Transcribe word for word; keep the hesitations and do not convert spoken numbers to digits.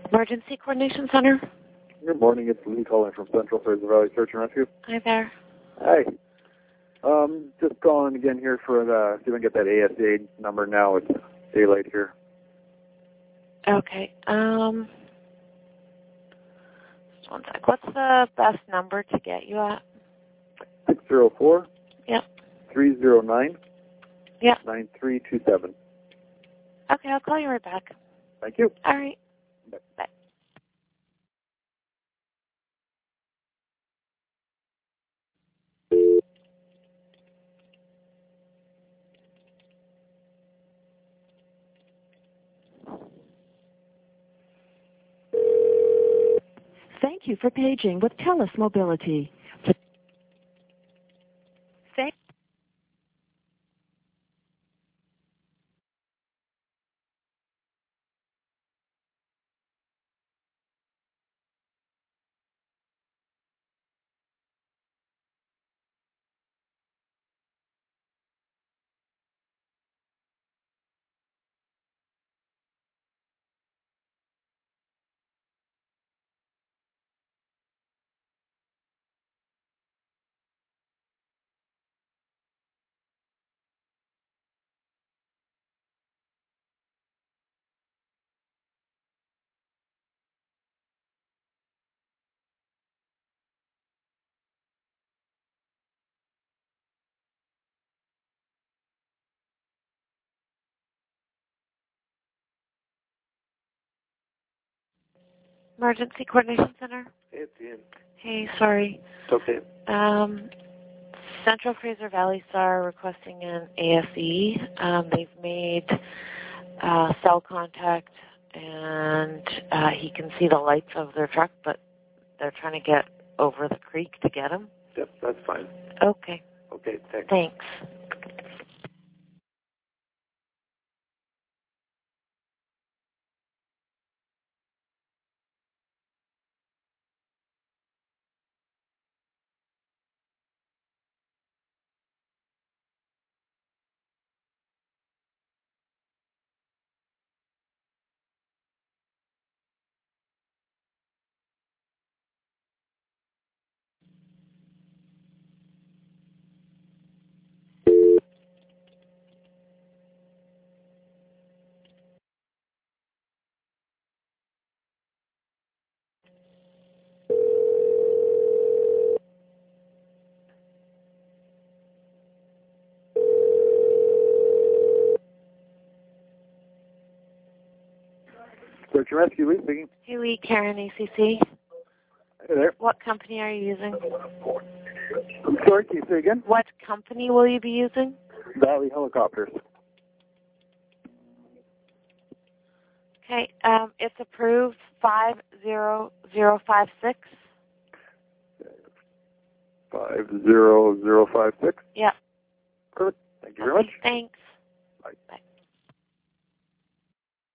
Emergency Coordination Center. Good morning. It's Lee calling from Central Fraser Valley Search and Rescue. Hi there. Hi. Um, just calling again here for the, see if I can get that A S A number now. It's daylight here. Okay. Um, just one sec. What's the best number to get you at? six zero four, Yep. three zero nine, Yep. nine three two seven. Okay, I'll call you right back. Thank you. All right. Bye. Bye. Thank you for paging with TELUS Mobility. Thank Emergency Coordination Center. Hey, it's Ian. Hey, sorry. It's okay. Um, Central Fraser Valley Star requesting an A S E. Um, they've made uh, cell contact, and uh, he can see the lights of their truck, but they're trying to get over the creek to get him. Yep, that's fine. Okay. Okay, thanks. Thanks. Search and Rescue, Lee speaking. Hey, Lee, Karen, A C C. Hey there. What company are you using? I'm sorry, can you say again? What company will you be using? Valley Helicopters. Okay, um, it's approved five zero zero five six. five zero zero five six. Yeah. Perfect. Thank you Okay, very much. thanks. Bye. Bye.